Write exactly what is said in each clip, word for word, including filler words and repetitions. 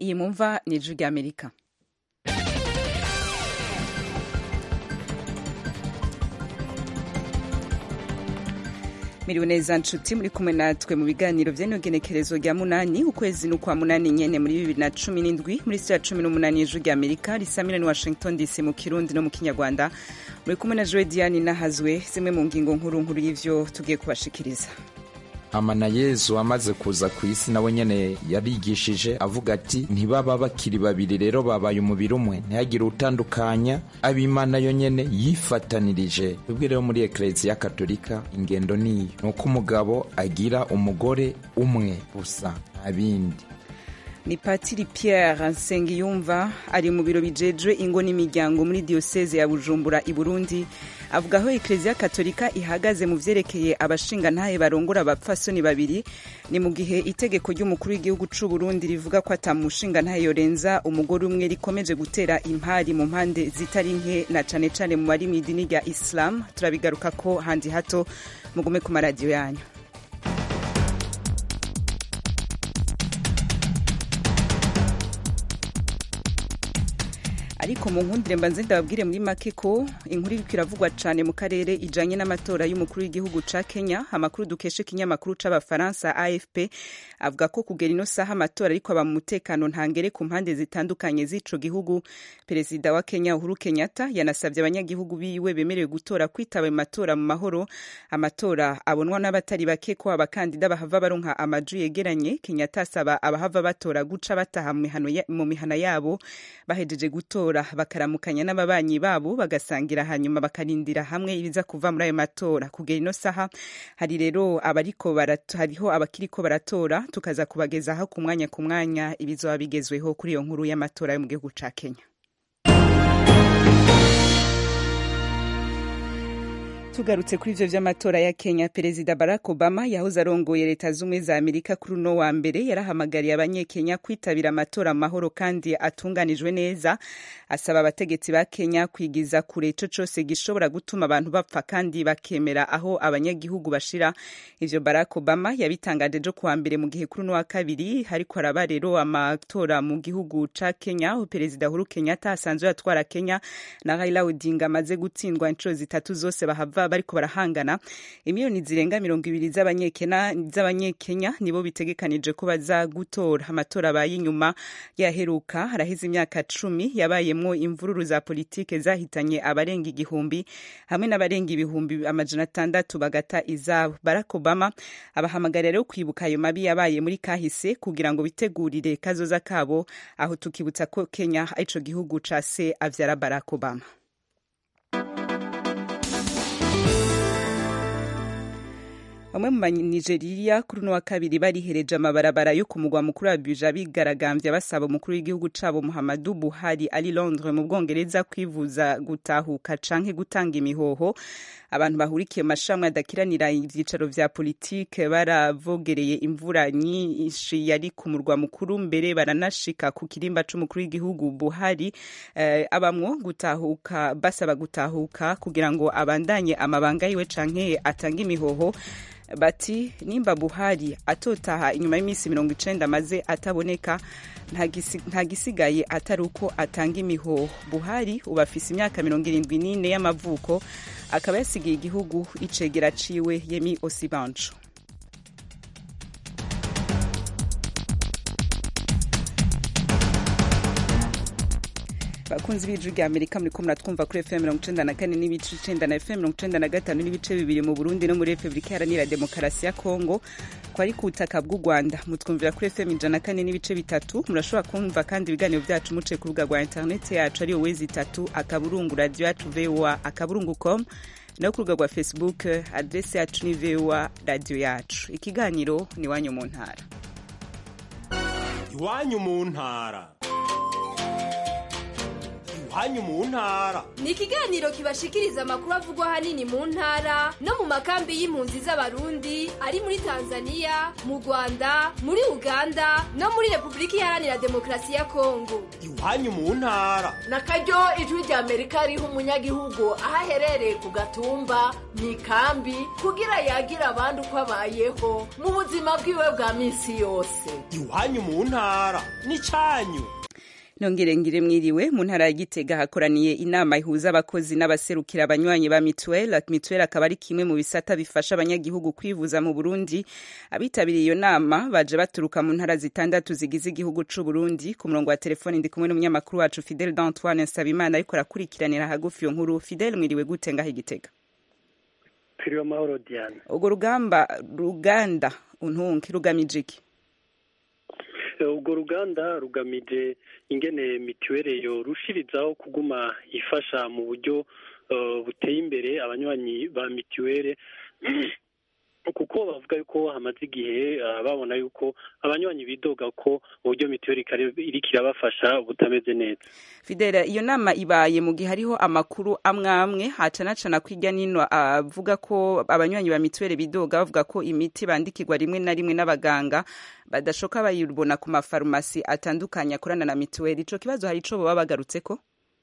iyi mumva ni ijwi ry'Amerika. Miriwe neza nshuti muri kumwe natwe mu biganiro vy'inogenekerezo rya munani ukwezi n'ukwa munani nyene muri bibiri na cumi n'indwi muri saa cumi n'umunani y'ijwi ry'Amerika risamira ni Washington D C mu Kirundi no mu Kinyarwanda. Muri kumwe na Joe Diane Nahazwe, zimwe mu ngingo nkuru nkuru y'ivyo tugiye kubashikiriza. Amana Yezu amaze kuza ku isi nawe nyene yarigishije avuga ati ntibaba bakiri babiri rero babaye umubiri umwe, ntihagire utandukanya ab'Imana yo nyene yifatanirije. Ubwo rero muri Eklezia Katolika ingendo niyo nuko umugabo agira umugore umwe gusa abindi. Ni Patiri Pierre Nsengiyumva ari mu biro bijejwe ingo n'imiryango muri diocese ya Bujumbura i Burundi, avuga aho Eklezia Katolika ihagaze mu vyerekeye abashinga ntahe barongora abapfasoni babiri. Ni mu gihe itegeko ry'umukuru w'igihugu c'u Burundi rivuga ko atamushinga ntahe yorenza umugore umwe rikomeje gutera impari mu mpande zitari nke, na cane cane mu bari mw'idini rya Islam. Turabigaruka ko handi hato, mugume ku maradiyo yanyu. Ariko mu nkundire mbanze ndababwire muri make ko inkuru iriko iravugwa cane mu karere ijanye n'amatora y'umukuru w'igihugu ca Kenya. Amakuru dukeshe ikinyamakuru c'abafaransa A F P avuga ko kugera ino saha amatora ariko aba mu mutekano ntangere ku mpande zitandukanye z'ico gihugu. Perezida wa Kenya Uhuru Kenyatta yanasavye abanyagihugu biwe bemerewe gutora kwitaba mu matora mu mahoro. Amatora abonwa n'abatari bake ko abakandida bahava baronka amaju yegeranye. Kenyatta asaba abahava batora guca bataha mu mihana yabo bahejeje gutora, bakaramukanya n'ababanyi babo bagasangira, hanyuma bakarindira hamwe ibiza kuva muri ayo matora. Kugera ino saha hari rero abariko hariho abakiriko baratora, tukaza kubagezaho ku mwanya ku mwanya ibizoba bigezweho kuri iyo nkuru y'amatora yo mu gihugu ca Kenya. Tugarutse kuri ivyo vy'amatora ya Kenya, Perezida Barack Obama yahoze arongoye leta z'umwe za Amerika kuri uno wa mbere yarahamagariye abanyekenya kwitabira amatora amahoro kandi atunganijwe neza. Asaba abategetsi ba Kenya kwigiza kure ico cose gishobora gutuma abantu bapfa kandi bakemera aho abanyagihugu bashira. Ivyo Barack Obama yabitangaje jo kuwa mbere mu gihe kuri uno wa kabiri hariko araba rero amatora mu gihugu ca Kenya, aho Perezida Uhuru Kenyatta asanzwe yatwara Kenya na Raila Odinga amaze gutsindwa inshuro zitatu zose bahava bariko barahangana. Imiliyoni zirenga mirongo ibiri z'abanyekenya z'abanyekenya nibo bitegekanije ko baza gutora. Amatora abaye inyuma yaheruka haraheze imyaka cumi yabayemwo imvururu za politike zahitanye abarenga igihumbi hamwe n'abarenga ibihumbi amajana atandatu bagata izabo. Barack Obama abahamagarira rero kwibuka ayo mabi yabaye muri kahise kugira ngo bitegurire kazoza kabo, aho tukibutsa ko Kenya ico gihugu ca se avyara Barack Obama. Bamwe mu Nigeria kuri uno wa kabiri barihereje amabarabara yo ku mugwa mukuru wa Abuja bigaragambya basaba umukuru w'igihugu cabo Muhammadu Buhari ari Londres mu Bwongereza kwivuza gutahuka canke gutanga imihoho. Abantu bahurikiye mashamwe adakiranira ivyicaro vya politike baravogereye imvura nyinshi yari ku murwa mukuru, mbere baranashika ku kirimba c'umukuru w'igihugu Buhari eh, abamwo gutahuka basaba gutahuka kugira ngo abandanye amabanga yiwe canke atange imihoho. Bati nimba Buhari atotaha inyuma y'imisi mirongo icenda maze ataboneka, nta gisigaye atari uko atanga imihoho. Buhari ubafise imyaka mirongo irindwi n'ine y'amavuko, akaba yasigiye igihugu icegera ciwe Yemi Osibanjo. Bakunzi b'ijwi rya Amerika muri ko muratwumva kuri F M mirongo icenda na kane n'ibice icenda na F M mirongo icenda na gatanu n'ibice bibiri mu Burundi no muri Republika Iharanira Demokarasi ya Kongo. Kwari ku butaka bw'u Rwanda mutwumvira kuri F M ijana na kane n'ibice bitatu. Murashobora kumva kandi ibiganiro vyacu muce ku rubuga rwa internet yacu ari wezi itatu akaburungu radio yacu V O A akaburungu com, no ku rubuga rwa Facebook adresse yacu ni V O A radio yacu. Ikiganiro ni Iwanyu mu Ntara. Iwanyu mu Ntara. iwanyu mu ntara. Ni ikiganiro kibashikiriza amakuru avugwa hanini mu ntara no mu makambi y'impunzi z'abarundi ari muri Tanzania, mu Rwanda, muri Uganda no muri Republika Iharanira Demokarasi ya Kongo. Iwanyu mu ntara. Nakaryo ijwi rya Amerika riha umunyagihugu aho aherereye ku gatumba mu ikambi kugira yagira abandi uko abayeho mu buzima bwiwe bwa minsi yose. Iwanyu mu ntara n'icanyu. Nongere ngire mwiriwe mu ntara ya Gitega hakoraniye inama ihuza abakozi n'abaserukira abanywanyi ba Mituelle. Mituelle akaba ari kimwe mu bisata bifasha abanyagihugu kwivuza mu Burundi. Abitabiriye iyo nama baje baturuka mu ntara zitandatu zigize igihugu c'u Burundi. Ku murongo wa telefone ndi kumwe n'umunyamakuru wacu Fidel d'Antoine Nsabimana ariko arakurikiranira hagufi yo nkuru. Fidel, mwiriwe gute ngaho Igitega? Kiriyo mahoro Diane. Ugo rugamba ruganda untunki rugamije iki? Ubwo ruganda rugamije ingene mituwele yo rushirizaho kuguma ifasha mu buryo uh, buteye imbere abanywanyi ba mituwele kuko bavuga yuko hamaze igihe uh, babona yuko abanywanyi bidoga ko uburyo mituwele iri kirabafasha butameze neza. Fidela, iyo nama ibaye mu gihe hariho amakuru amwe amwe hacanacana kwirya nino avuga ko abanywanyi ba mituwele bidoga bavuga ko imiti bandikirwa rimwe na rimwe n'abaganga badashoka bayibona ku mafarumasi atandukanye akorana na mituwele. Ico kibazo hari ico baba bagarutseko?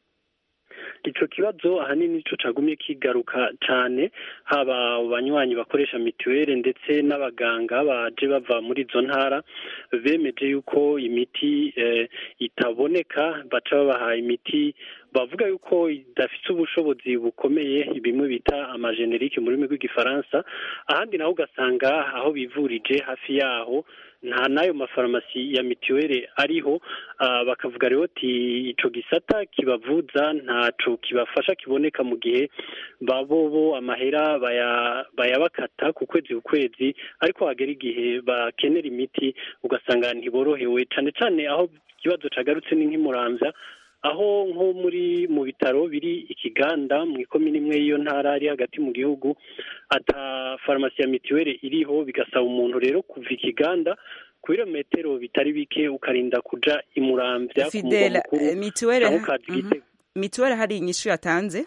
Ico kibazo ahanini ico cagumye kigaruka cane haba abanywanyi bakoresha mituwele ndetse n'abaganga baje bava muri izo ntara bemeje yuko imiti eh, itaboneka baca babaha imiti bavuga yuko idafite ubushobozi bukomeye bimwe bita amagenerike mu rurimi rw'igifaransa. Ahandi naho ugasanga aho bivurije hafi yaho nta nayo mafarumasi ya mituwele ariho. Uh, bakavuga rero ati ico gisata kibavuza ntaco kibafasha kiboneka mu gihe babobo amahera baya bayabakata ku kwezi ku kwezi, ariko hagera igihe bakenera imiti ugasanga ntiborohewe cane cane. Aho ikibazo cagarutse ni nk'imuramvya aho nko muri mu bitaro biri ikiganda mu ikomine imwe y'iyo ntara ari hagati mu gihugu ata farumasi ya mituwele iriho, bigasaba umuntu rero kuva ikiganda ku birometero bitari bike ukarinda kuja imuramvya ku mugwa mukuru. Mituwele mituwele hari inyishu yatanze?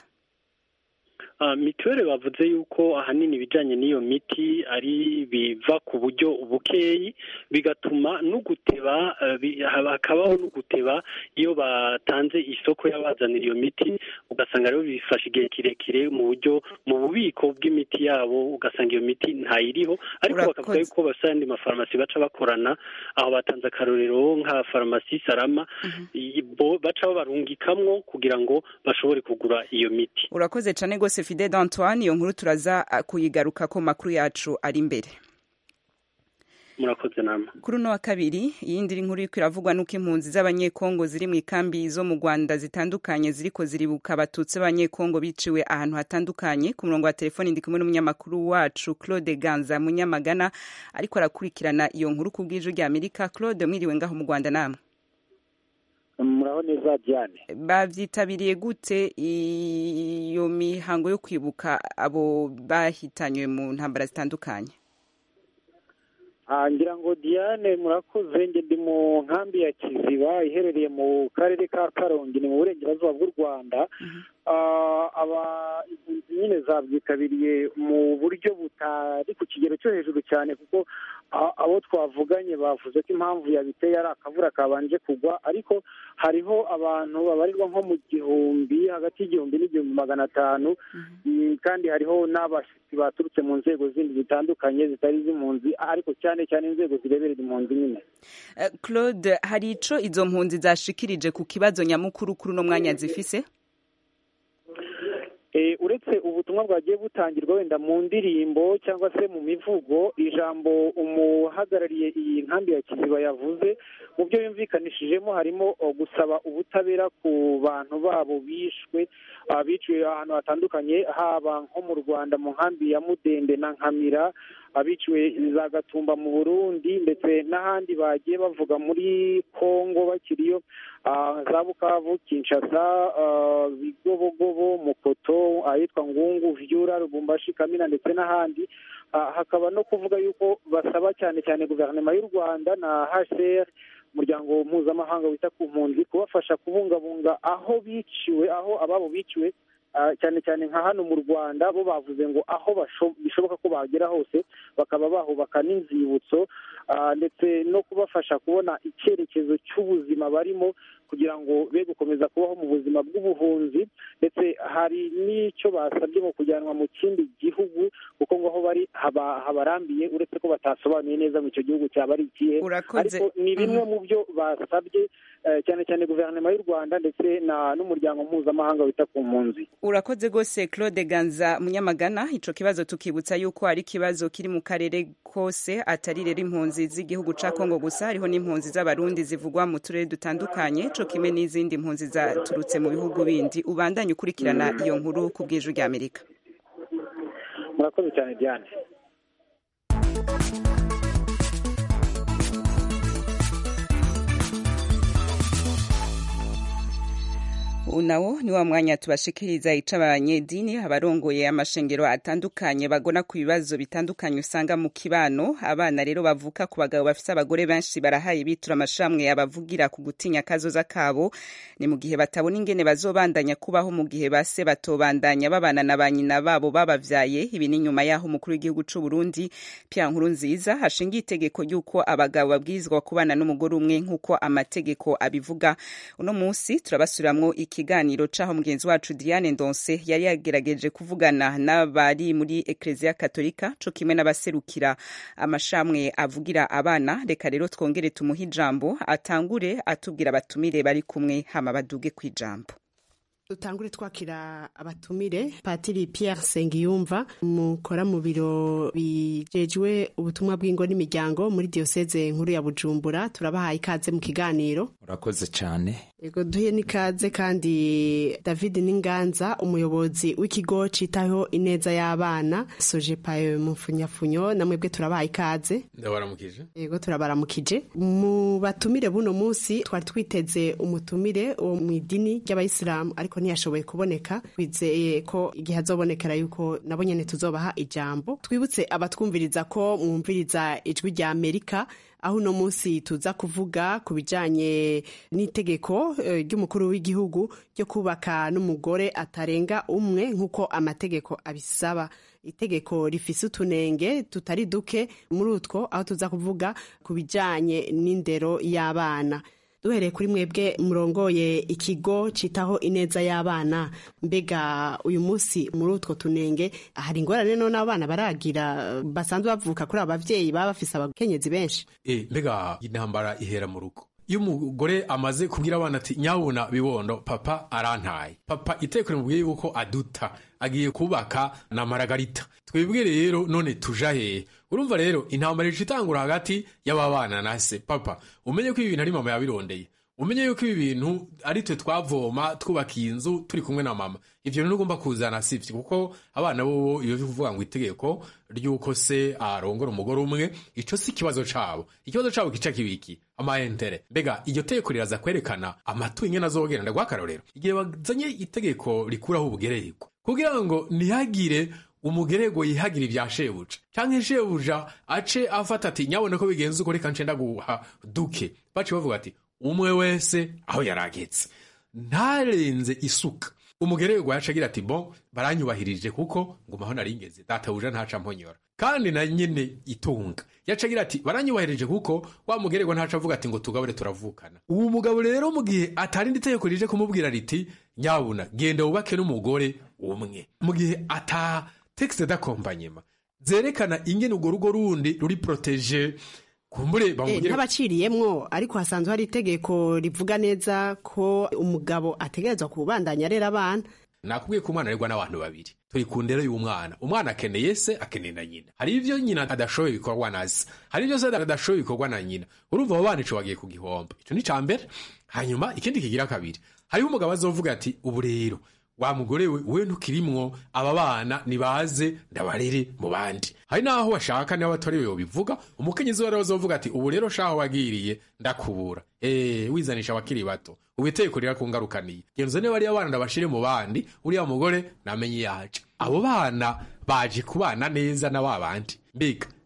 Uh, mituwele bavuze yuko ahanini bijanye n'iyo miti ari biva ku buryo bukeyi bigatuma n'uguteba uh, hakabaho n'uguteba iyo batanze isoko y'abazanira iyo miti, ugasanga rero bifasha igihe kirekire mu buryo mu bubiko bw'imiti yabo ugasanga iyo miti ntayiriho. Ariko bakavuga yuko basandi mafarumasi baca bakorana aho batanze akarorero nka farumasi Sarama uh-huh. baca babarungikamwo kugira ngo bashobore kugura iyo miti. Urakoze cane gose Fidel d'Antoine, iyo nkuru turaza kuyigaruka ko makuru yacu ari imbere. Murakoze nama. Kuri no wa kabiri iyindi nkuru iko iravugwa nuko impunzi z'abanyekongo ziri mu ikambi zo mu Rwanda zitandukanye ziriko ziribuka abatutsi b'abanyekongo biciwe ahantu hatandukanye. Ku murongo wa telefone ndi kumwe n'umunyamakuru wacu Claude Ganza Munyamagana ariko arakurikirana iyo nkuru ku bw'ijwi rya Amerika. Claude, mwiriwe ngaho mu Rwanda namwe? Muraho neza Diane. Bavyitabiriye gute iyo mihango yo kwibuka abo bahitanywe mu ntambara zitandukanye? Ah, ngira ngo Diane murakoze. Nge ndi mu nkambi ya Kiziba iherereye mu karere ka Karongi ni mu burengerazuba bw'u Rwanda. Uh, aba impunzi nyine zabyitabiriye mu buryo butari ku kigero cyo hejuru cyane kuko uh, abo twavuganye bavuze ko impamvu yabiteye ari akavura kabanje kugwa, ariko hariho abantu babarirwa nko mu gihumbi hagati y'igihumbi n'igihumbi magana atanu mm-hmm. kandi hariho n'abashitsi baturutse mu nzego zindi zitandukanye zitari z'impunzi, ariko cyane cyane inzego zireberera impunzi nyine. uh, Claude, hari ico izo mpunzi zashikirije ku kibazo nyamukuru kuri no mwanya zifise? Eh, uretse ubutumwa bwagiye butangirwa wenda mu ndirimbo cyangwa se mu mivugo, ijambo umuhagarariye iyi nkambi ya Kiziba yavuze mu byo yumvikanishijemo harimo gusaba ubutabera ku bantu babo bishwe abiciwe ahantu hatandukanye, haba nko mu Rwanda mu nkambi ya Mudende na Nkamira, abiciwe za Gatumba mu Burundi, ndetse n'ahandi bagiye bavuga muri Kongo bakiriyo, uh, za Bukavu, Kinshasa, uh, Bigobogobo, Mukoto, ahitwa Ngungu, Vyura, Lubumbashi, Kamina ndetse n'ahandi. Uh, hakaba no kuvuga yuko basaba cyane cyane guverinoma y'u Rwanda na H C R umuryango mpuzamahanga wita ku mpunzi kubafasha kubungabunga aho biciwe aho ababo biciwe cyane cyane nka hano mu Rwanda bo bavuze ngo aho bishoboka ko bagera hose bakaba bahubaka n'inzibutso ndetse no kubafasha kubona icyerekezo cy'ubuzima barimo kugira ngo be gukomeza kubaho mu buzima bw'ubuhunzi, ndetse hari n'icyo basabye mu kujyanwa mu kindi gihugu kuko ngo aho bari habarambiye uretse ko batasobanuye neza mu icyo gihugu cyaba ari ikihe, ariko ni bimwe mu byo basabye cyane cyane guverinoma y'u Rwanda ndetse n'umuryango mpuzamahanga wita ku mpunzi. Urakoze gose Claude Ganza Munyamagana. Ico kibazo tukibutsa yuko ari kibazo kiri mu karere kose, atari rero impunzi z'igihugu ca Kongo gusa, hariho n'impunzi z'abarundi zivugwa mu turere dutandukanye co kimwe n'izindi mpunzi zaturutse mu bihugu bindi. Ubandanye ukurikirana iyo nkuru ku bw'Ijwi rya Amerika. Murakoze cyane Diane. Unawo ni wa mwanya tubashikiriza ica abanyedini abarongoye amashengero atandukanye bagona ku bibazo bitandukanye usanga mu kibano. Abana rero bavuka ku bagabo bafise abagore benshi barahaye bitura amashamwe abavugira ku gutinya kazoza kabo, ni mu gihe batabona ingene bazobandanya kubaho mu gihe base batobandanya babana na banyina babo babavyaye. Ibi ni nyuma yaho umukuru w'igihugu c'u Burundi Pierre Nkurunziza hashingiye itegeko ry'uko abagabo babwirizwa kubana n'umugore umwe nk'uko amategeko abivuga. Uno munsi turabasubiramwo ikiganiro caho mugenzi wacu Diane Ndonse yari yagerageje kuvugana n'abari muri Ecclesia Katolika co kimwe n'abaserukira amashamwe avugira abana. Reka rero twongere tumuhe ijambo atangure atubwira abatumire bari kumwe hama baduge kwijambo. Dutangure twakira abatumire. Patiri Pierre Sengiyumva mukora mu biro bijejwe ubutumwa bw'ingo n'imiryango muri diocese nkuru ya Bujumbura, turabahaye ikaze mu kiganiro. Urakoze cyane. Ego duhe nikaze kandi David Ninganza umuyobozi w'ikigo citaho ineza y'abana Sojepaye mu Funyafunyo, namwe bwe turabahaye ikaze. Ndabaramukije. Ego turabaramukije. Mu batumire buno munsi twari twiteze umutumire wo mu idini ry'Abayisilamu ariko ntiyashoboye kuboneka, twizeye ko igihe azobonekera yuko nabo nyene tuzobaha ijambo. Twibutse abatwumviriza ko mwumviriza Ijwi rya Amerika, aho uno munsi tuza kuvuga ku bijanye n'itegeko ry'umukuru w'igihugu ryo kubaka n'umugore atarenga umwe nk'uko amategeko abisaba. Itegeko rifise utunenge tutari duke muri utwo, aho tuza kuvuga ku bijanye n'indero y'abana. Duhereye kuri mwebwe murongoye ikigo citaho ineza y'abana, mbega uyu munsi muri utwo tunenge hari ingorane none abana baragira basanzwe bavuka kuri abavyeyi baba bafise abakenyezi benshi? Eh, mbega intambara ihera mu rugo. Iyo umugore amaze kubwira abana ati nyabona bibondo papa arantaye, papa itekure mubwiye yuko aduta agiye kubaka na Maragarita, twebwe rero none tuja hehe? Urumva rero intambara icitangura hagati y'ababana na se. Papa umenye ko ibi bintu ari mama yabirondeye, umenye yuko ibi bintu ari twe twavoma twubakiye inzu turi kumwe na mama. Ivyo rero ugomba kuzana sivyo, kuko abana bo iyo bivuga ngo itegeko ry'uko se arongora umugore umwe, ico si kibazo cabo. Ikibazo cabo kica kibiki amaentere. Mbega iryo tegeko riraza kwerekana amatu ingene azogenda gwakarorero. Igihe bazanye itegeko rikuraho ubugererwa kugira ngo ntihagire umugerego yihagira ibya shebuja canke shebuja ace afata ati nyabone ko bigenze uko reka ncenda guha duke, baci bavuga ati umwe wese aho yaragetse ntarenze isuka. Umugerego yacagira ati bon baranyubahirije kuko ngumaho naringeze databuja ntaca mponyora, kandi na nyene itunga yacagira ati baranyubahirije kuko wa mugerego ntaca avuga ati ngo tugabure turavukana. Uwo mugabo rero mu gihe atarindi itegeko rije kumubwira riti nyabuna genda wubake n'umugore umwe, mu gihe ata texte d'accompagnement zerekana ingene urwo rugo rundi ruri protege kumbure bamugire ntabaciriyemwo, ariko hasanzwe hari itegeko rivuga neza ko umugabo ategerezwa kubandanya rera abana. Nakubwiye ko umwana aregwa n'abantu babiri, turi ku ndero y'umwana. Umwana akeneye se, akeneye na nyina. Hari ivyo nyina adashoboye bikorwa na se, hari ivyo se adashoboye bikorwa na nyina. Urumva abo bana ico bagiye ku gihombo. Ico ni cambere. Hanyuma ikindi kigira kabiri, hariho umugabo azovuga ati ubu rero wa mugore we we ntukirimwo, aba bana nibaze ndabarere mu bandi. Hari naho washaka niba batori we bivuga, umukenyezi wari azovuga ati ubu rero shaho wagiriye ndakubura, eh wizanisha abakiri bato ubiteko rira kungarukaniye genzo ne bari abana ndabashire mu bandi, uriya mugore namenye yaje. Abo bana baje kubana neza na babandi. Mbega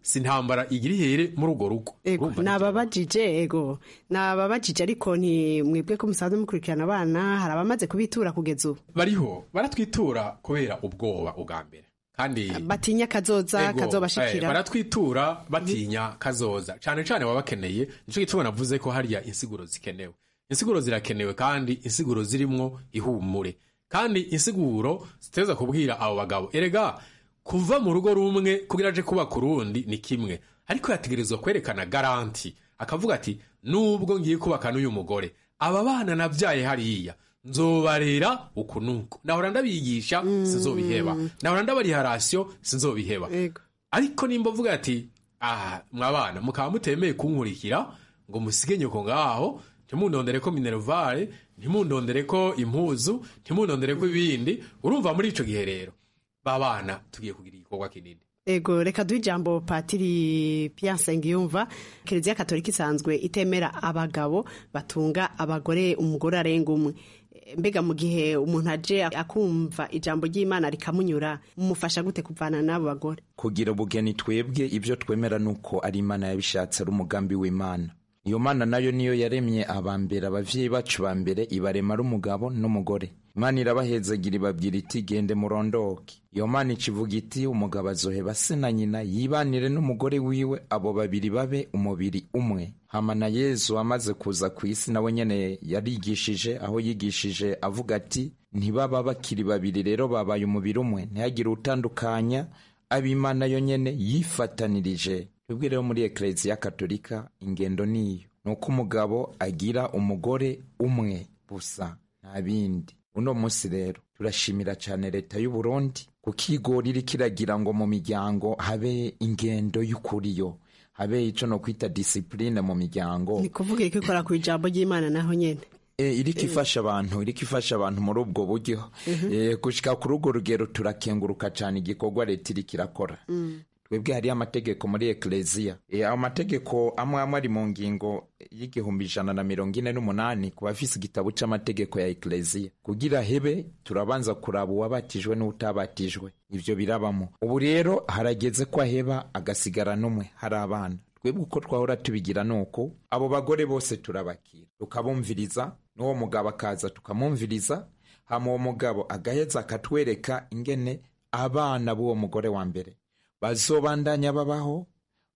si ntambara igira ihere muri urwo rugo. Ego nababajije ego nababajije ariko nti mwebwe ko musanzwe mukurikirana abana hari abamaze kubitura kugeza ubu. Bariho baratwitura kubera ubwoba ubwa mbere. Kandi batinya kazoza kazobashikira. Eh, baratwitura batinya kazoza. Cyane cyane baba bakeneye nico gituma navuze ko hariya insiguro zikenewe. Insiguro zirakenewe kandi insiguro zirimwo ihumure. Kandi insiguro ziteza kubwira abo bagabo erega kuva mu rugo rumwe kugira aje kuba kurundi ni kimwe, ariko yategerezwa kwerekana garanti akavuga ati nubwo ngiye kubaka n'uyu mugore aba bana navyaye hariya nzobarera uku nuko nahora ndabigisha mm. sinzobiheba nahora ndabariha ratio sinzobiheba. Ariko nimba vuga ati ah mwabana mukaba mutemeye kunkurikira ngo musige nyoko ngaho ntimundondere ko minervale ntimundondere ko impuzu ntimundondere ko ibindi, urumva muri ico gihe rero babana tugiye kugira igikorwa kinini. Ego reka duhe ijambo Patiri Pierre Nsengiyumva. Kiliziya Katolika isanzwe itemera abagabo batunga abagore umugore arenga umwe. Mbega mu gihe umuntu aje akumva ijambo ry'Imana rikamunyura mumufasha gute kuvana n'abo bagore? Kugira ubugeni twebwe ibyo twemera nuko ari Imana yabishatse ari umugambi w'Imana. Iyo Mana nayo niyo yaremye abambere abavyeyi bacu bambere ibarema ari umugabo n'umugore. Imana irabahezagira ibabwira iti gende murondoke. Iyo Mana ikivuga iti umugabo azoheba se na nyina yibanire n'umugore wiwe abo babiri babe umubiri umwe. Hama na Yesu amaze kuza ku isi nawe nyene yarigishije aho yigishije avuga ati ntibaba bakiri babiri rero babaye umubiri umwe ntihagire utandukanya ab'Imana yo nyene yifatanirije. Twebwe rero muri Eklezia Katolika ingendo niyo nuko umugabo agira umugore umwe busa nta bindi. Uno musi rero turashimira cyane leta y'u Burundi kukigora iri kiragira ngo mu miryango habe ingendo y'ukuriyo habe ico no kwita discipline mu miryango. Ni kuvuga iki kora ku ijambo ry'Imana naho nyene e iriko ifasha abantu iriko ifasha abantu muri ubwo buryo e gushika ku rugo rugero turakenguruka cyane igikorwa leta iri kirakora. Twebwe hari amategeko muri Eklezia e amategeko amwe amwe ari mu ngingo y'igihumbi ijana na mirongo ine n'umunani ku bafise igitabo c'amategeko ya Eklezia kugira hebe turabanza kuraba uwabatijwe n'utabatijwe ivyo birabamo. Ubu rero harageze ko aheba agasigara numwe hari abana. Twebwe uko twahora tubigira nuko abo bagore bose turabakira tukabumviriza n'uwo mugabo akaza tukamumviriza hama uwo mugabo agaheza akatwereka ingene abana b'uwo mugore wa mbere bazobandanya babaho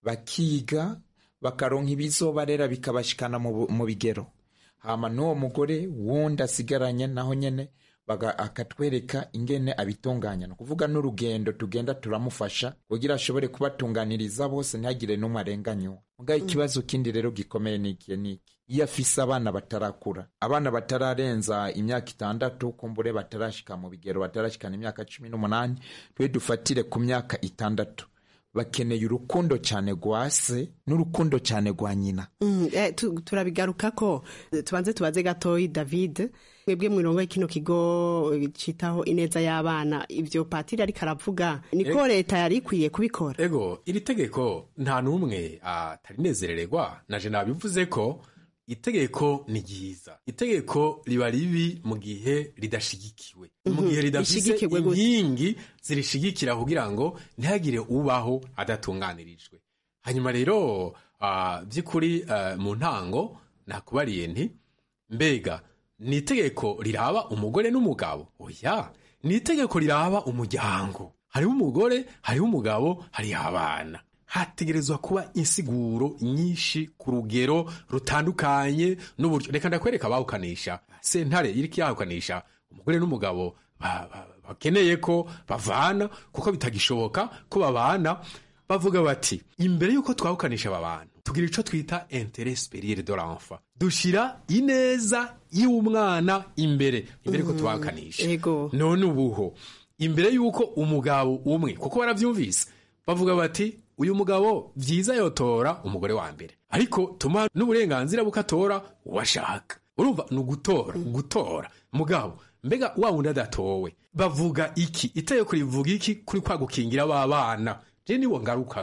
bakiga bakaronka ibizobarera bikabashikana mu bigero. Hama n'uwo mugore wundi asigaranye naho nyene baga akatwereka ingene abitunganya no kuvuga n'urugendo tugenda turamufasha kugira ashobore kubatunganiriza bose ntagire n'umwe arenganywa. Muga ikibazo kindi rero gikomeye niki niki iyo afise abana batarakura abana batararenza imyaka itandatu kumbure batarashika mu bigero batarashikana imyaka cumi n'umunani twe dufatire ku myaka itandatu bakeneye urukundo cyane gwase n'urukundo cyane gwa nyina. Mm, eh, tu, turabigaruka ko tubanze tubaze gatoyi David mwebwe mwirongo kino kigo citaho ineza y'abana ivyo Patiri ari karavuga niko leta yari ikwiye kubikora. Ego iri tegeko nta numwe atarinezerererwa naje nabivuze ko itegeko ni ryiza. Itegeko riba ribi mu gihe ridashigikiwe mu gihe ridafise inkingi zirishigikira kugira ngo ntihagire ubaho adatunganirijwe. Hanyuma rero uh, by'ukuri uh, mu ntango nakubariye nti mbega ni itegeko riraba umugore n'umugabo? Oya, ni itegeko riraba umuryango. Hariho umugore hariho umugabo hariho abana. Hategerezwa kuba insiguro nyinshi ku rugero rutandukanye n'uburyo. Reka ndakwereka bawukanisha sentare iriki yahukanisha umugore n'umugabo bakeneye ba, ba ko bavana kuko bitagishoboka ko babana. Bavuga bati imbere yuko twawukanisha aba bantu tugira ico twita intérêt supérieur de l'enfant, dushira ineza y'umwana imbere imbere ko twawukanisha. None ubuho imbere yuko umugabo umwe kuko baravyumvise bavuga bati uyu mugabo vyiza yotora umugore wa mbere ariko tuma n'uburenganzira bukatora washaka. Urumva nugutora gutora mugabo mbega wa wundi adatowe bavuga iki? Iteye kuri vuga iki kuri kwa gukingira babana? Je niwo ngarukako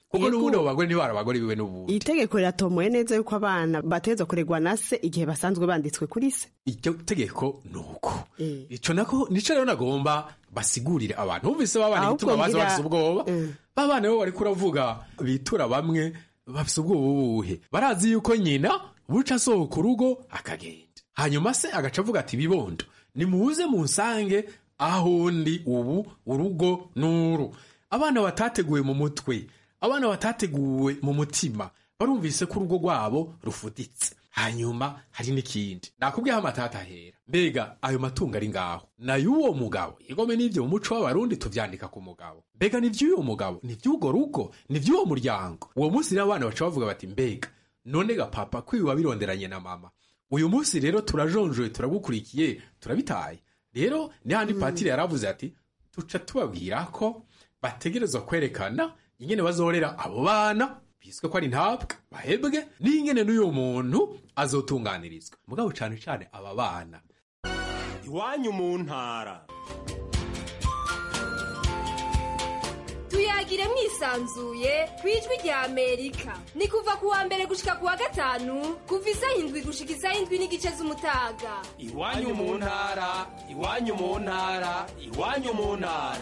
kuko n'ubundi abo bagore ntibari abagore biwe n'ubundi. Itegeko riratomoye neza yuko abana bategerezwa kuregwa na se igihe basanzwe banditswe kuri se. Iryo tegeko nuko ico nako nico rero nagomba basigurire abantu bumvise babana gituma baza bafise ubwoba babana bo bari kuravuga bitura bamwe bafise ubwoba buhe barazi yuko nyina buca sohoka urugo akagenda hanyuma se agaca avuga ati bibondo nimuze munsange aho ndi ubu urugo nuru. Abana batateguwe mu mutwe, abana batateguwe mu mutima barumvise ko urugo rwabo rufuditse. Hanyuma hari n'ikindi nakubwiye aho amatata ahera, mbega ayo matungo ari ngaho nayo uwo mugabo igome n'ivyo mu muco w'abarundi tuvyandika ku mugabo, mbega n'ivy'uwo mugabo n'ivy'ugo rugo n'ivy'uwo muryango. Uwo munsi n'abana baca bavuga bati mbega none ga papa kwiba bironderanye na mama, uyu munsi rero turajonjoye turagukurikiye turabitaye. Rero ni handi mm. Patiri yaravuze ati tuca tubabwira ko bategerezwa kwerekana ingene bazorera abo bana biswe ko ari ntabwa bahebwe n'ingene n'uyo muntu azotunganirizwa. Mugabo cane cane aba bana iwanyu mu ntara tuyagire mwisanzuye kwijwi rya Amerika ni kuva kuwa mbere gushika kuwa gatanu kuva isaha indwi gushika isaha indwi n'igice z'umutaga. iwanyu mu ntara iwanyu mu ntara iwanyu mu ntara.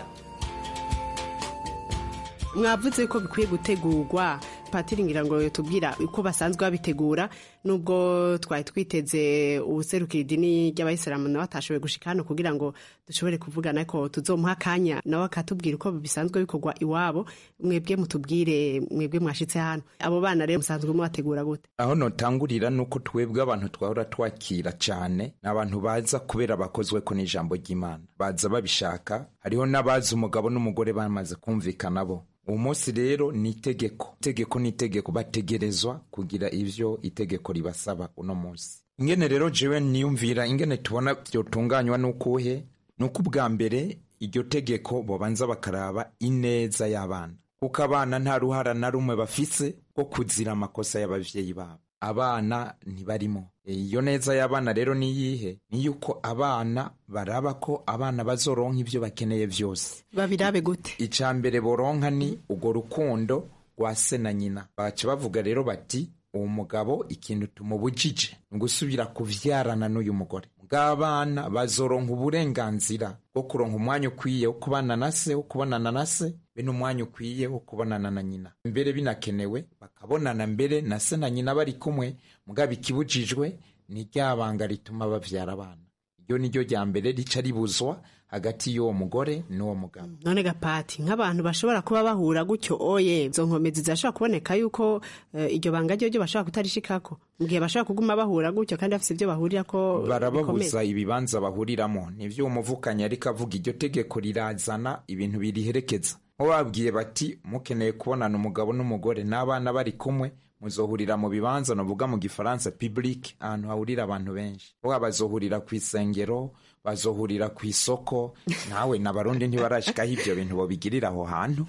Mwavuze ko bikwiye gutegurwa, Patiri ngira ngo tubwira uko basanzwe babitegura, nubwo twari twiteze ubuserukira idini ry'abayisilamu nawe atashoboye gushika hano kugira ngo dushobore kuvugana ko tuzomuha akanya nawe akatubwira uko bisanzwe bikorwa iwabo. Mwebwe mutubwire, mwebwe mwashitse hano, abo bana rero musanzwe mubategura gute? Aho notangurira nuko twebwe abantu twahora twakira cyane n'abantu baza kubera bakozwe ko n'ijambo ry'Imana, baza babishaka. Hariho n'abazi umugabo n'umugore bamaze kumvikana bo. Umunsi rero ni itegeko, itegeko ni itegeko, bategerezwa kugira ivyo itegeko ribasaba uno munsi. Ingene rero jewe niyumvira ingene tubona vyotunganywa n'ukuhe, nuko ubwa mbere iryo tegeko bobanza bakaraba ineza y'abana, kuko abana nta ruhara na rumwe bafise ko kuzira amakosa y'abavyeyi babo. Abana ntibarimo. Iyo neza y'abana rero ni yihe? Ni yuko abana baraba ko abana bazoronka ivyo bakeneye vyose. Babirabe gute? Icambere boronka ni ugo rukundo rwa se na nyina. Baca bavuga rero bati uwo mugabo ikintu tumubujije ngusubira kuvyarana n'uyu mugore. Bw'abana bazoronka uburenganzira bwo kuronka umwanya ukwiye wo kubana na se, wo kubonana na se, be n'umwanya ukwiye wo kubonana na nyina. Mbere binakenewe bakabonana mbere na se na nyina bari kumwe, mugabo ikibujijwe ni ryabanga rituma bavyara abana. Iryo ni ryo rya mbere rica ribuzwa hagati y'uwo mugore n'uwo mugabo. None Gapati, nk'abantu bashobora kuba bahura gutyo oye zo nkomezi zashobora kuboneka yuko uh, iryo banga ryo ryo bashobora kutarishikako mugihe bashobora kuguma bahura gutyo kandi afise ibyo bahurira ko barababuza ibibanza bahuriramo. Nivyo umuvukanya ariko avuga iryo tegeko rirazana ibintu biriherekeza. Ho babwiye bati mukeneye kubonana umugabo n'umugore n'abana bari kumwe muzohurira mu bibanza novuga mu gifaransa public, ahantu hahurira abantu benshi. Bo bazohurira ku isengero, bazohurira ku isoko. Nawe n'abarundi ntibarashikaho ivyo bintu bo bigirira aho hantu.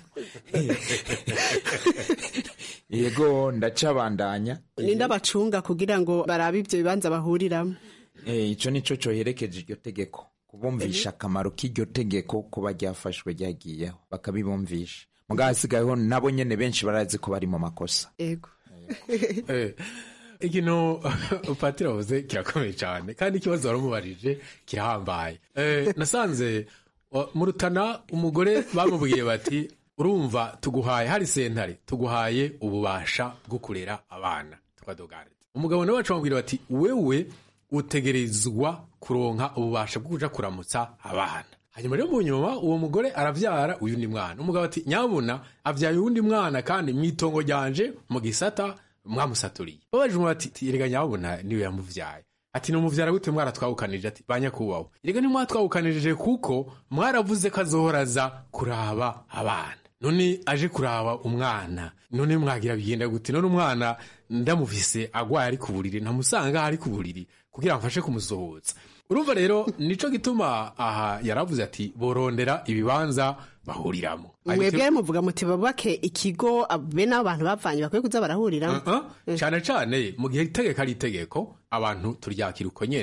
Yego ndacabandanya. Ninda bacunga kugira ngo barabe ivyo bibanza bahuriramo. Eh ico nico cyo herekeje iryo tegeko, kubumvisha akamaro k'iryo tegeko kuba ryafashwe ryagiyeho bakabibumvisha. Mugasigayeho nabo nyene benshi barazi ko bari mu makosa. Yego. Eh igino Patiri wavuze kirakomeye cyane kandi ikibazo waramubarije kirahambaye. Eh nasanze mu Rutana umugore bamubwiye bati urumva tuguhaye hari sentare tuguhaye ububasha bwo kurera abana twadogare. Umugabo nawe acambwira bati wewe utegerezwa kuronka ububasha bwo kuja kuramutsa abana. Hanyuma rero mu nyuma uwo mugore aravyara uyundi mwana. Umugabo ati nyabuna avyaye uyundi mwana kandi mwitongo ryanje mu gisata mwamusaturiye. Babaje mu ati erega nyabuna niwe yamuvyaye. Ati no muvyara gute mwara twawukanije? Ati banya kubaho. Erega ni mwatwawukanije kuko mwaravuze ko azohoraza kuraba abana. None aje kuraba umwana. None mwagira bigenda gute? None umwana ndamuvise agwaye ari kuburiri ntamusanga ari kuburiri kugira mfashe kumusohotsa. Urumva rero nico gituma aha yaravuze ati borondera ibibanza bahuriramo. Mwebwe muvuga muti babake ikigo be n'abantu bavanye bakwiye kuza barahuriramo. Uh -uh. Cyane cyane mu gihe itegeko ari itegeko abantu turyakira uko nyene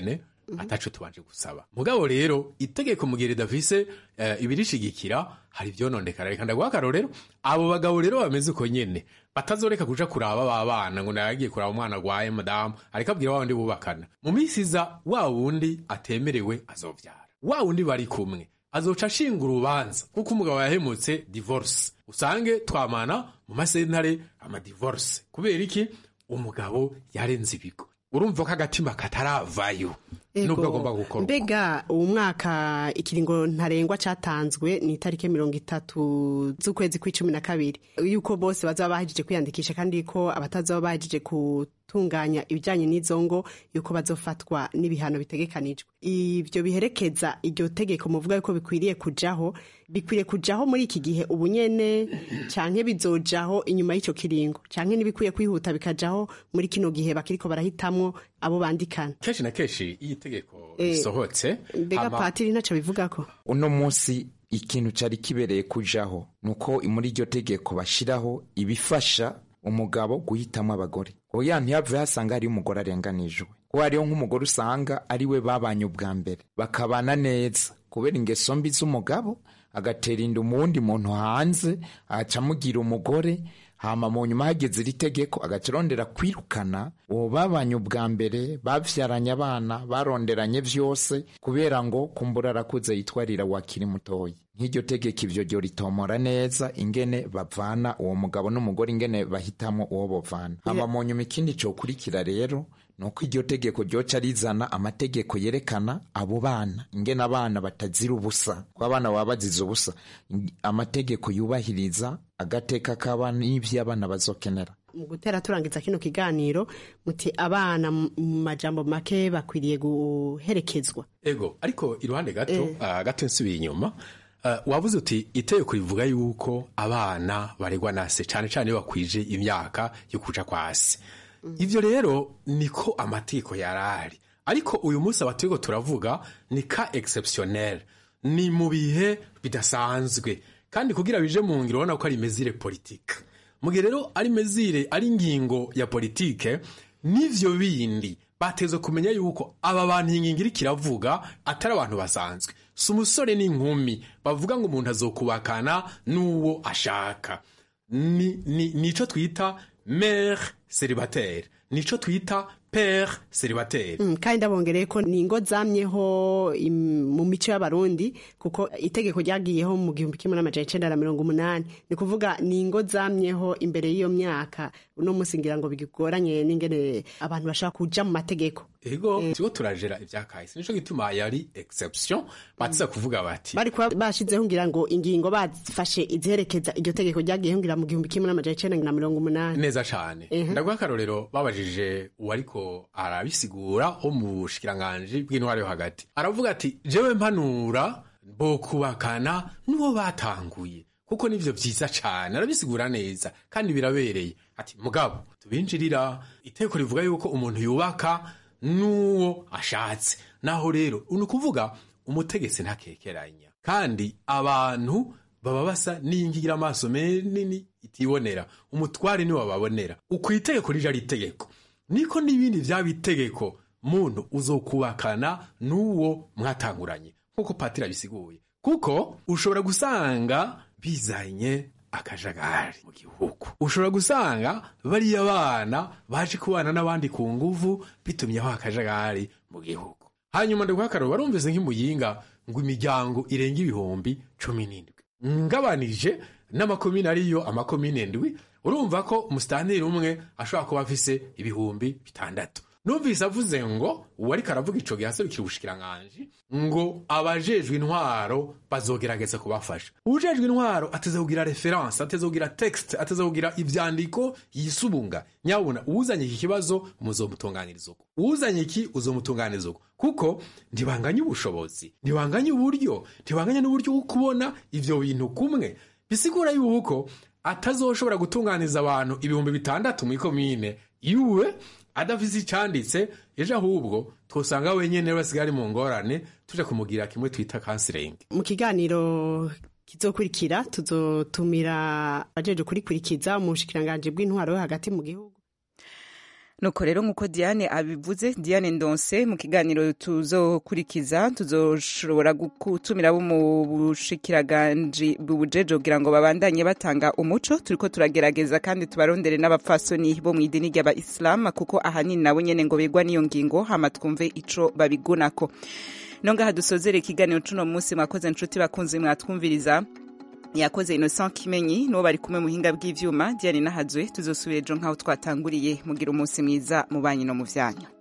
ataco tubanje gusaba mugabo rero itegeko mu gihe ridafise uh, ibirishigikira hari vyonondekara reka ndaguha akarorero abo bagabo rero bameze uko nyene batazoreka kuja kuraba babana ngo nagiye kuraba umwana gwaye madamu ariko abwira wa wundi bubakana mu misiza wa wundi atemerewe azovyara wa wundi bari kumwe azoca ashinga urubanza kuko umugabo yahemutse divorce usange twamana mu masentare ama divorce kubera iki umugabo yarenze ibigo urumva ko agatima kataravayo nubwo agomba gukora mbega uwo mwaka ikiringo ntarengwa catanzwe ni itariki mirongo itatu z'ukwezi kw'icumi na kabiri yuko bose bazaba bahejije kwiyandikisha kandi ko abatazoba bahejije gutunganya ibijanye n'izo ngo yuko bazofatwa n'ibihano bitegekanijwe ivyo biherekeza iryo tegeko muvuga yuko bikwiriye kujaho bikwiriye kujaho muri iki gihe ubu nyene canke bizojaho inyuma y'ico kiringo canke nibikwiye kwihuta bikajaho muri kino gihe bakiriko barahitamwo abo bandikana kenshi na kenshi iyi tegeko risohotse mbega patiri ntaco bivugako uno munsi ikintu cari kibereye kujaho nuko muri iryo tegeko bashiraho ibifasha umugabo guhitamo abagore oya ntiyave hasanga ari umugore arenganijwe ko hariho nk'umugore usanga ari we babanye ubwa mbere bakabana neza kubera ingeso mbi z'umugabo agatera inda umuwundi muntu hanze aca amugira umugore hama mu nyuma hageze iri tegeko agacirondera kwirukana uwo babanye ubwa mbere bavyaranye abana baronderanye vyose kubera ngo kumbura arakuze yitwarira wakiri mutoyi nk'iryo tegeko ivyo ryo ritomora neza ingene bavana uwo mugabo n'umugore ingene bahitamo uwo bovana hama mu nyuma ikindi cokurikira rero nuko iryo tegeko ryoca rizana amategeko yerekana abo bana ingene abana batazira ubusa ko abana baba bazize ubusa amategeko yubahiriza agateka k'abana n'ivyo abana bazokenera mu gutera turangiza kino kiganiro muti abana mu majambo make bakwiriye guherekezwa ego ariko iruhande gato eh. uh, gato nsubiye inyuma uh, wavuze uti itegeko rivuga yuko abana baregwa nase cane cane bakwije imyaka yo kuja kwasi mm. ivyo rero niko amategeko yarari ariko uyu munsi abategeko turavuga ni ka exceptionnel ni mu bihe bidasanzwe kandi kugira bije mu ngiro ubona ko ari mezire politique mugihe rero ari mezire ari ngingo ya politike n'ivyo bindi bateze kumenya yuko aba bantu ingingira kiravuga atari abantu basanzwe si umusore n'inkumi bavuga ngo umuntu azokubakana n'uwo ashaka ni ni nico twita mère célibataire nico twita père célibataire mm, kandi ndabongereye ko ni ingo zamyeho mu mico y'abarundi kuko itegeko ryagiyeho mu gihumbi kimwe n'amajana icenda na mirongo umunani ni kuvuga ni ingo zamyeho imbere y'iyo myaka uno munsi ngira ngo bigoranye n'ingene abantu bashaka kuja mu mategeko ego eh. Tigo turajera ivyakahise nico gituma yari exception batiza kuvuga bati bari kwa bashizeho ngira ngo ingingo bazifashe iziherekeza iryo tegeko ryagiyeho ngira mu gihumbi kimwe n'amajana icenda na mirongo umunani neza cane uh -huh. Ndaguha akarorero babajije uwariko arabisigura ho mu bushikiranganje bw'intwaro yo hagati aravuga ati jewe mpanura bo kubakana n'uwo batanguye kuko nivyo vyiza cane arabisigura neza kandi birabereye ati mugabo tubinjirira iteko rivuga yuko umuntu yubaka n'uwo ashatse naho rero uno kuvuga umutegetsi ntakekeranya kandi abantu baba basa n'ingira amaso menini itibonera umutware ni wababonera ukwitegeko rije ari itegeko niko n'ibindi vyabitegeko muntu uzokubakana n'uwo mwatanguranye nkuko patira bisiguye kuko ushobora gusanga bizanye akajagari mu gihugu ushobora gusanga bari abana baje kubana n'abandi ku nguvu bitumyeho akajagari mu gihugu hanyuma ndagwa karo barumvise nk'imuyinga ngo imiryango irenga ibihumbi cumi n'indwi ngabanije n'amakomine ariyo amakomine ndwi urumva ko umustanteri umwe ashobora kuba afise ibihumbi bitandatu numvise avuze ngo uwari karavuga ico gihe aserukira ubushikiranganje ngo abajejwe intwaro bazogerageza kubafasha ujejwe intwaro atezogira reference atezogira text atezogira ivyandiko yisubunga nyabona uzanye iki kibazo muzomutunganiriza uko uzanye iki uzomutunganiriza uko kuko ndibanganye ubushobozi ndibanganye uburyo ndibanganye n'uburyo bwo kubona ivyo bintu kumwe bisigura yuko atazoshobora gutunganiza abantu ibihumbi bitandatu mu komine iwe adafise icanditse ejo ahubwo twosanga wenyene basigari mu ngorane tuje kumugira kimwe twita counseling. Mu kiganiro kizokurikira tuzotumira abajeje kurikurikiza mu bushikiranganje bw'intwaro hagati mu gihugu. nuko rero nkuko Diane abivuze, Diane Ndonse, mu kiganiro tuzokurikiza tuzoshobora gutumira bo mu bushikiranganje bubujeje kugira ngo babandanye batanga umuco. Turiko turagerageza kandi tubarondere n'abapfasoni bo mu idini ry'aba Islam kuko ahanini nabo nyene ngo begwa niyo ngingo, hama twumve ico babigunako. Nonga hadusozere ikiganiro cuno munsi. Mwakoze nshuti bakunzi mwatwumviriza, yakoze Innocent Kimenyi no bari kumwe muhinga bw'ivyuma. Diane Nahazwe, tuzosubira ejo nkaho twatanguriye. Mugira umunsi mwiza mu banyi no mu vyanyu.